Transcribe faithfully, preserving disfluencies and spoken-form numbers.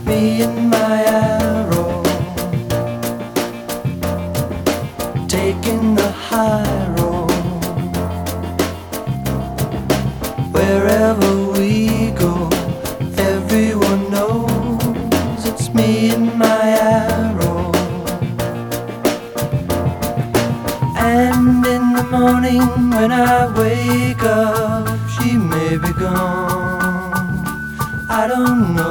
me and my arrow, taking the high road. Wherever we go, everyone knows it's me and my arrow. And in the morning when I wake up, she may be gone, I don't know.